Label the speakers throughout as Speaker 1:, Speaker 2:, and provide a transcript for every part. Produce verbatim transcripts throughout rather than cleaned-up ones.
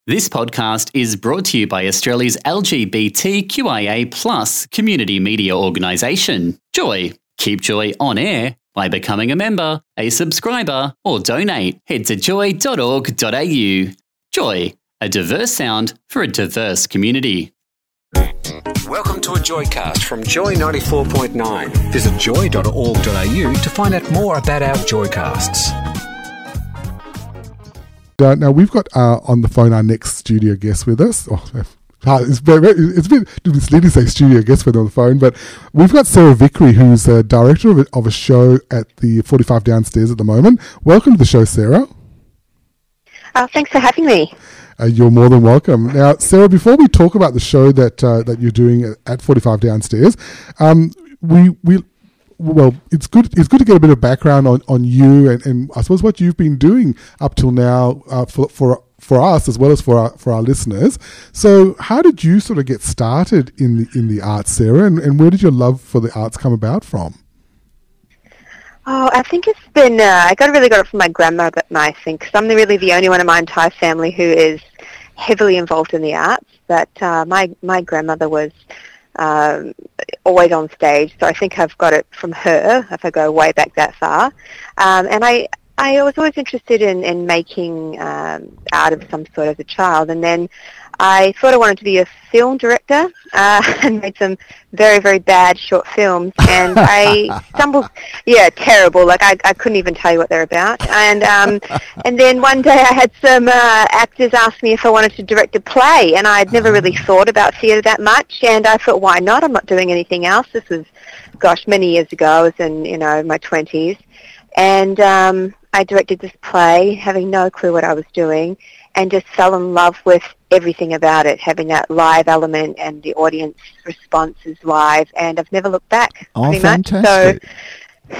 Speaker 1: This podcast is brought to you by Australia's L G B T Q I A plus community media organisation, Joy. Keep Joy on air by becoming a member, a subscriber, or donate. Head to joy dot org dot a u. Joy, a diverse sound for a diverse community.
Speaker 2: Welcome to a Joycast from Joy ninety-four point nine. Visit joy dot org dot a u to find out more about our Joycasts.
Speaker 3: Uh, now we've got uh, on the phone our next studio guest with us. Oh, it's, very, it's a bit misleading to say studio guest with on the phone, but we've got Sarah Vickery, who's a director of a, of a show at the forty-five Downstairs at the moment. Welcome to the show, Sarah.
Speaker 4: Oh, thanks for having me.
Speaker 3: Uh, you're more than welcome. Now, Sarah, before we talk about the show that uh, that you're doing at forty-five Downstairs, um, we we. Well, it's good. It's good to get a bit of background on, on you and, and I suppose what you've been doing up till now uh, for for for us as well as for our, for our listeners. So, how did you sort of get started in the in the arts, Sarah, and, and where did your love for the arts come about from?
Speaker 4: Oh, I think it's been. Uh, I got really got it from my grandmother. I think because I'm the, really the only one in my entire family who is heavily involved in the arts. But uh, my my grandmother was. Um, always on stage, so I think I've got it from her if I go way back that far. Um, and I, I was always interested in, in making um, art of some sort as a child, and then I thought I wanted to be a film director uh, and made some very, very bad short films, and I stumbled, yeah, terrible, like I, I couldn't even tell you what they're about, and um, and then one day I had some uh, actors ask me if I wanted to direct a play, and I'd never really thought about theatre that much, and I thought, why not? I'm not doing anything else. This was, gosh, many years ago. I was in, you know, my twenties, and um, I directed this play, having no clue what I was doing, and just fell in love with everything about it, having that live element and the audience response is live, and I've never looked back.
Speaker 5: Oh, fantastic.
Speaker 4: So,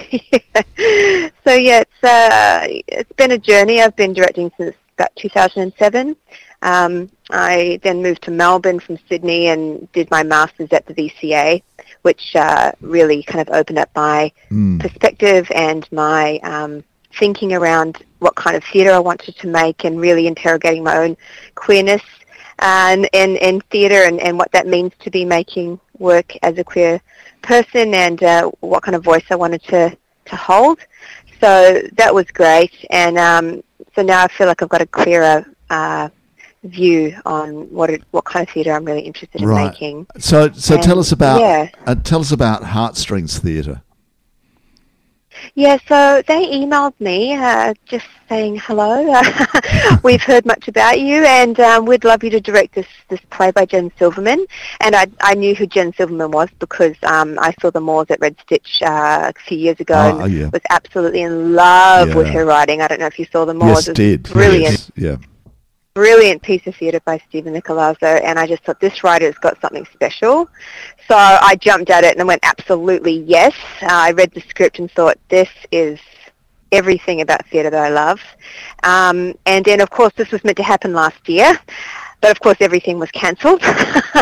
Speaker 4: yeah. so, yeah, it's, uh, it's been a journey. I've been directing since about two thousand seven. Um, I then moved to Melbourne from Sydney and did my Masters at the V C A, which uh, really kind of opened up my mm. perspective and my um, thinking around what kind of theatre I wanted to make and really interrogating my own queerness and in, in theatre and, and what that means to be making work as a queer person and uh, what kind of voice I wanted to, to hold. So that was great. And um, so now I feel like I've got a clearer uh, view on what it, what kind of theatre I'm really interested in
Speaker 5: right.
Speaker 4: making.
Speaker 5: So so
Speaker 4: and,
Speaker 5: tell us about
Speaker 4: yeah.
Speaker 5: uh, tell us about Heartstrings Theatre.
Speaker 4: Yeah, so they emailed me uh, just saying hello. We've heard much about you, and um, we'd love you to direct this, this play by Jen Silverman. And I I knew who Jen Silverman was because um, I saw the Moors at Red Stitch uh, a few years ago,
Speaker 5: oh,
Speaker 4: and
Speaker 5: yeah.
Speaker 4: was absolutely in love
Speaker 5: yeah.
Speaker 4: with her writing. I don't know if you saw the Moors.
Speaker 5: Yes,
Speaker 4: it was
Speaker 5: did.
Speaker 4: Brilliant.
Speaker 5: Yes. Yeah.
Speaker 4: Brilliant piece of theatre by Stephen Nicolazzo, and I just thought this writer's got something special. So I jumped at it and went, absolutely yes. Uh, I read the script and thought, this is everything about theatre that I love. Um, and then, of course, this was meant to happen last year, but of course everything was cancelled. So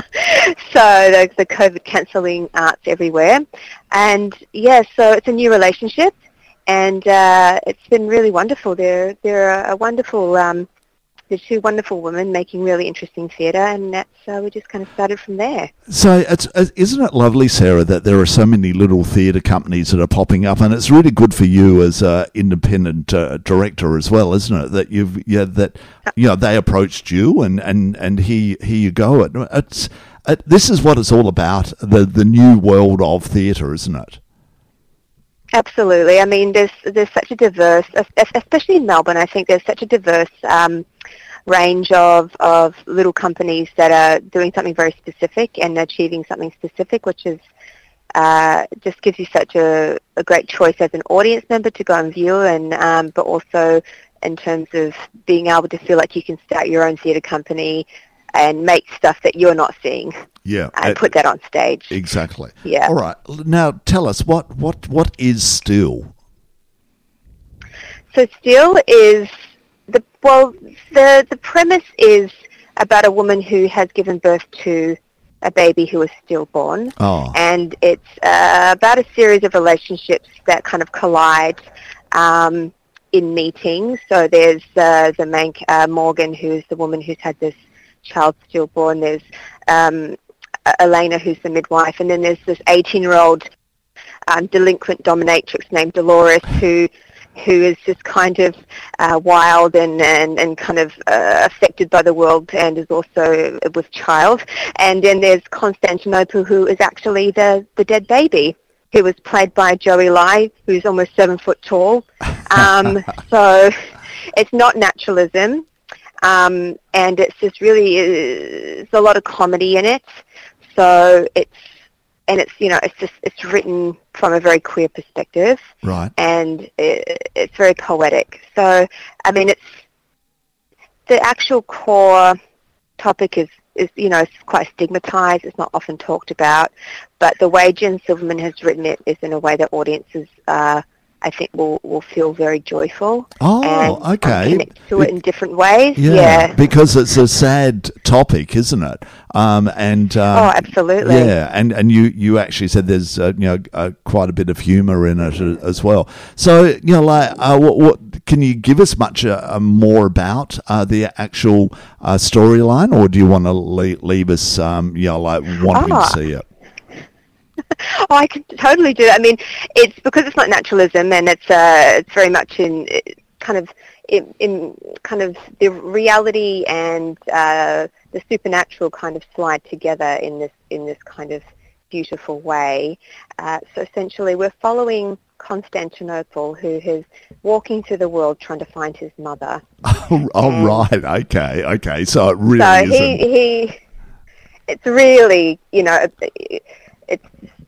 Speaker 4: the, the COVID cancelling arts everywhere. And yeah, so it's a new relationship, and uh, it's been really wonderful. They're, they're a wonderful... Um, There's two wonderful women making really interesting theatre, and that's uh, we just kind of started from there.
Speaker 5: So, it's, isn't it lovely, Sarah, that there are so many little theatre companies that are popping up, and it's really good for you as an independent uh, director as well, isn't it? That you've yeah that you know they approached you, and, and, and here here you go. It, it's it, this is what it's all about, the the new world of theatre, isn't it?
Speaker 4: Absolutely. I mean, there's there's such a diverse, especially in Melbourne. I think there's such a diverse um, range of, of little companies that are doing something very specific and achieving something specific, which is uh, just gives you such a, a great choice as an audience member to go and view, and um, but also in terms of being able to feel like you can start your own theatre company and make stuff that you're not seeing.
Speaker 5: Yeah,
Speaker 4: and put that on stage.
Speaker 5: Exactly.
Speaker 4: Yeah.
Speaker 5: All right. Now, tell us what what what is Still?
Speaker 4: So Still is the well, the the premise is about a woman who has given birth to a baby who is stillborn,
Speaker 5: oh.
Speaker 4: and it's uh, about a series of relationships that kind of collide. Um, in meetings. So there's uh, the main uh, Morgan, who's the woman who's had this child stillborn. There's um, Elena, who's the midwife, and then there's this eighteen-year-old um, delinquent dominatrix named Dolores, who who is just kind of uh, wild and, and, and kind of uh, affected by the world, and is also with child. And then there's Constantinople, who is actually the, the dead baby, who was played by Joey Lai, who's almost seven foot tall. Um, so it's not naturalism, um, and it's just really, uh, there's a lot of comedy in it. So it's, and it's, you know, it's just, it's written from a very queer perspective.
Speaker 5: Right.
Speaker 4: And it, it's very poetic. So, I mean, it's, the actual core topic is, is, you know, it's quite stigmatized. It's not often talked about. But the way Jen Silverman has written it is in a way that audiences, uh, I think, will, will feel very joyful.
Speaker 5: Oh,
Speaker 4: and
Speaker 5: okay.
Speaker 4: Connect to it in different ways.
Speaker 5: Yeah,
Speaker 4: yeah.
Speaker 5: because it's a sad topic, isn't it? Um, and um,
Speaker 4: oh, absolutely.
Speaker 5: Yeah, and, and you, you actually said there's uh, you know uh, quite a bit of humour in it as well. So you know, like, uh, what, what can you give us much uh, more about uh, the actual uh, storyline, or do you want to leave, leave us, um, you know, like wanting
Speaker 4: oh.
Speaker 5: to see it?
Speaker 4: Oh, I can totally do that. I mean, it's because it's not naturalism, and it's uh, it's very much in kind of in, in kind of the reality and uh, the supernatural kind of slide together in this in this kind of beautiful way. Uh, so essentially, we're following Constantinople, who is walking through the world trying to find his mother.
Speaker 5: Oh, oh right, okay, okay. So it really
Speaker 4: so
Speaker 5: isn't.
Speaker 4: he he, it's really, you know, it's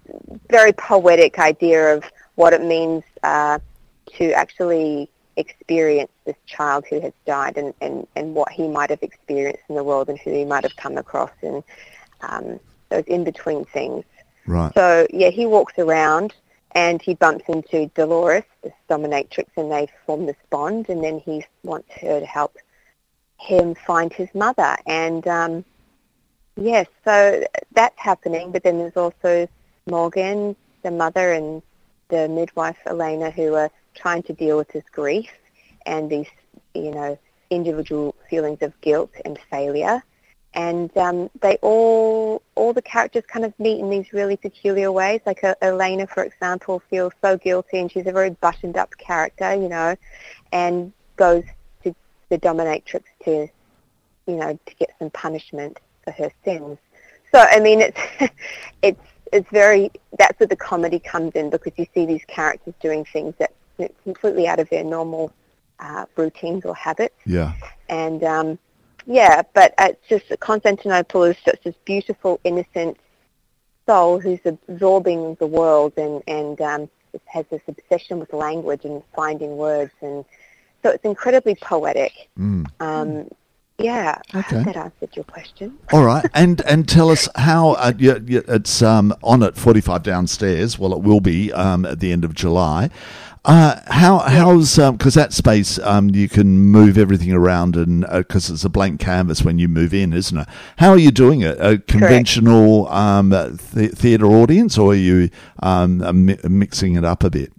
Speaker 4: very poetic idea of what it means uh, to actually experience this child who has died, and, and, and what he might have experienced in the world, and who he might have come across, and um, those in-between things.
Speaker 5: Right.
Speaker 4: So, yeah, he walks around and he bumps into Dolores, this dominatrix, and they form this bond, and then he wants her to help him find his mother. And, um, yes, so that's happening, but then there's also Morgan, the mother, and the midwife, Elena, who are trying to deal with this grief and these, you know, individual feelings of guilt and failure. And um, they all, all the characters kind of meet in these really peculiar ways. Like uh, Elena, for example, feels so guilty, and she's a very buttoned-up character, you know, and goes to the dominatrix to, you know, to get some punishment for her sins. So, I mean, it's it's it's very, that's where the comedy comes in, because you see these characters doing things that are completely out of their normal uh, routines or habits.
Speaker 5: Yeah.
Speaker 4: And, um, yeah, but it's just that Constantinople is such this beautiful, innocent soul who's absorbing the world, and, and um, has this obsession with language and finding words. And so it's incredibly poetic.
Speaker 5: Mm.
Speaker 4: Um, Yeah, I
Speaker 5: Okay.
Speaker 4: hope that answered your question.
Speaker 5: All right, and and tell us how uh, you, you, it's um, on at forty-five downstairs. Well, it will be um, at the end of July. Uh, how how's because um, that space um, you can move everything around, and because uh, it's a blank canvas when you move in, isn't it? How are you doing it? A conventional um, th- theatre audience, or are you um, uh, mi- mixing it up a bit?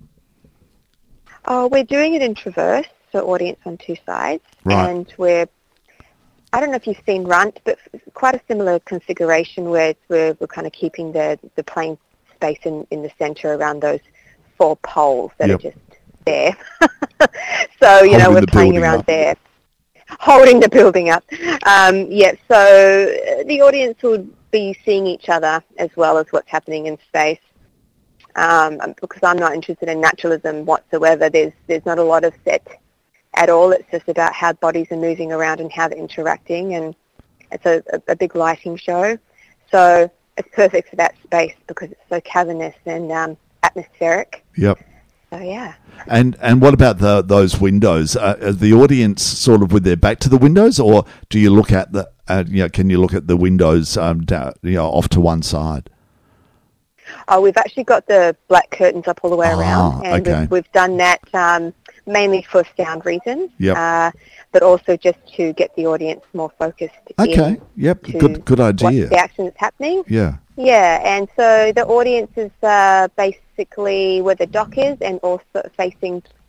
Speaker 4: Oh, we're doing it in Traverse, so audience on two sides,
Speaker 5: Right.
Speaker 4: and we're, I don't know if you've seen Runt, but quite a similar configuration where it's, we're, we're kind of keeping the, the plain space in, in the centre around those four poles that
Speaker 5: Yep.
Speaker 4: are just there. So, you know,
Speaker 5: Holding
Speaker 4: we're
Speaker 5: the
Speaker 4: playing
Speaker 5: building
Speaker 4: around
Speaker 5: up.
Speaker 4: there, holding the building up. Um, yeah, so uh, the audience will be seeing each other as well as what's happening in space. Um, because I'm not interested in naturalism whatsoever. There's there's not a lot of set at all. It's just about how bodies are moving around and how they're interacting, and it's a, a, a big lighting show. So it's perfect for that space because it's so cavernous and um, atmospheric.
Speaker 5: Yep.
Speaker 4: So yeah.
Speaker 5: And and what about the those windows? Uh, are the audience sort of with their back to the windows, or do you look at the uh, you know, can you look at the windows um, down, you know, off to one side?
Speaker 4: Oh, we've actually got the black curtains up all the way
Speaker 5: Ah,
Speaker 4: around, and
Speaker 5: okay.
Speaker 4: we've, we've done that um, mainly for sound reasons,
Speaker 5: Yep.
Speaker 4: uh, but also just to get the audience more focused.
Speaker 5: Okay.
Speaker 4: in
Speaker 5: Yep.
Speaker 4: to
Speaker 5: Good good idea.
Speaker 4: What the action that's happening.
Speaker 5: Yeah.
Speaker 4: Yeah, and so the audience is uh, basically where the dock is, and also facing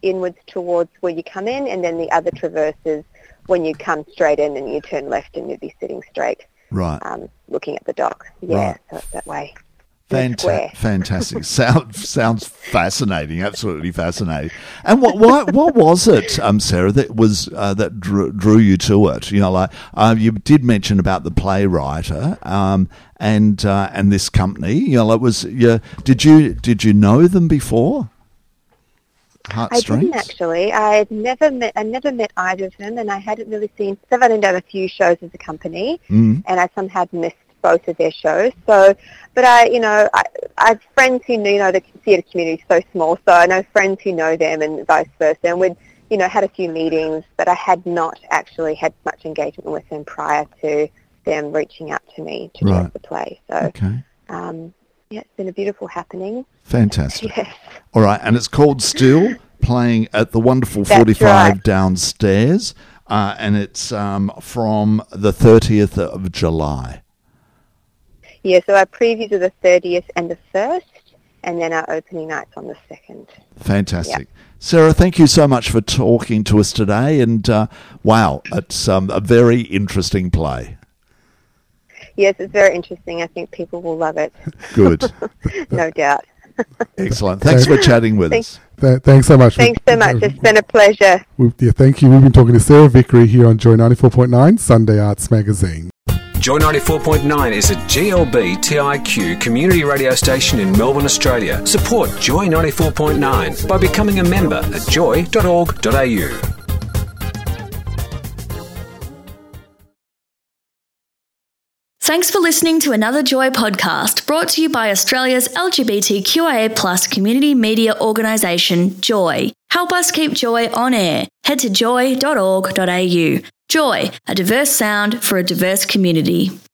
Speaker 4: inwards towards where you come in, and then the other traverses when you come straight in and you turn left and you'd be sitting straight,
Speaker 5: Right.
Speaker 4: um, looking at the dock. Yeah,
Speaker 5: Right.
Speaker 4: so it's that way.
Speaker 5: Fanta- fantastic. Sound, sounds fascinating. Absolutely fascinating. And what what, what was it, um, Sarah, that was uh, that drew, drew you to it? You know, like uh, you did mention about the playwriter um, and uh, and this company. You know, it was. Yeah, did you did you know them before?
Speaker 4: I didn't actually. I had never met. I never met either of them, and I hadn't really seen. So I've only done a few shows as a company,
Speaker 5: Mm.
Speaker 4: and I somehow had missed both of their shows. So, but I, you know, I, I have friends who know, you know, the theatre community is so small, so I know friends who know them and vice versa. And we'd, you know, had a few meetings, but I had not actually had much engagement with them prior to them reaching out to me to
Speaker 5: Right.
Speaker 4: direct the play. So,
Speaker 5: Okay.
Speaker 4: um, yeah, it's been a beautiful happening.
Speaker 5: Fantastic.
Speaker 4: Yes.
Speaker 5: All right, and it's called Still, playing at the wonderful
Speaker 4: That's
Speaker 5: forty-five
Speaker 4: right.
Speaker 5: downstairs, uh, and it's um, from the thirtieth of July.
Speaker 4: Yeah, so our previews are the thirtieth and the first, and then our opening night's on the second.
Speaker 5: Fantastic. Sarah, thank you so much for talking to us today, and uh, wow, it's um, a very interesting play.
Speaker 4: Yes, it's very interesting. I think people will love it,
Speaker 5: Good.
Speaker 4: no doubt.
Speaker 5: Excellent. Thanks for chatting with
Speaker 4: Thanks.
Speaker 5: us.
Speaker 3: Th- thanks so much.
Speaker 4: Thanks so much. It's been a pleasure.
Speaker 3: We- yeah, thank you. We've been talking to Sarah Vickery here on Joy ninety-four point nine Sunday Arts Magazine.
Speaker 2: Joy ninety-four point nine is a G L B T I Q community radio station in Melbourne, Australia. Support Joy ninety-four point nine by becoming a member at joy dot org dot a u.
Speaker 6: Thanks for listening to another Joy podcast brought to you by Australia's L G B T Q I A plus community media organisation, Joy. Help us keep Joy on air. Head to joy dot org dot a u. Joy, a diverse sound for a diverse community.